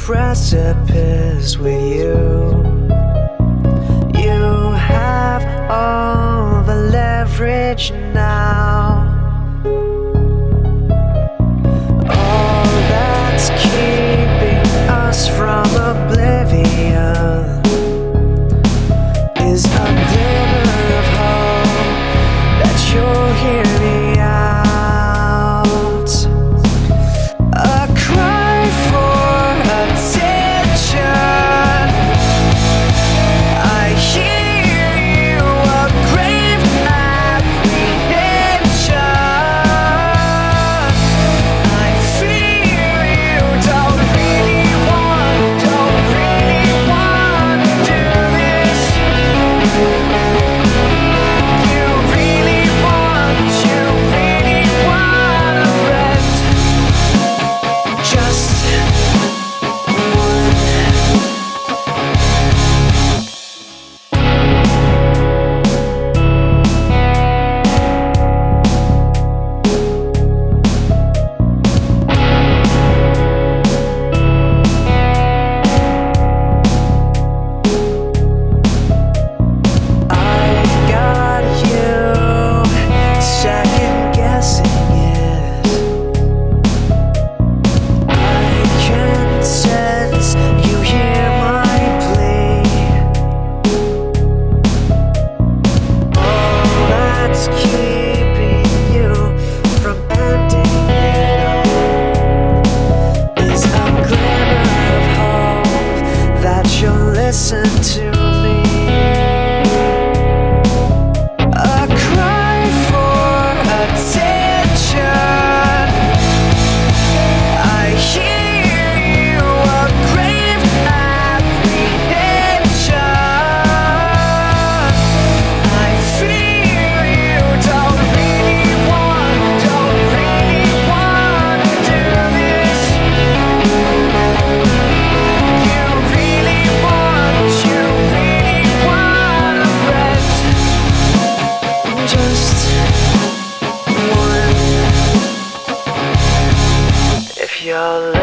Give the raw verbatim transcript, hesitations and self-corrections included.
precipice with you. You have all the leverage now. All that's keeping us from oblivion is a glimmer of hope that you'll hear me out. A cry for attention. I hear you, a grave apprehension. I feel you don't really want, don't really want to do this. You really want, you really want a friend. Just I've got you second guessing it. I can sense you hear my plea. All that's keeping you from ending it all is a glimmer of hope that you'll listen to me. A cry for attention. I hear you, a grave apprehension. I feel you don't really want, don't really want to do this. You really want, you really want a friend. Just one. If you're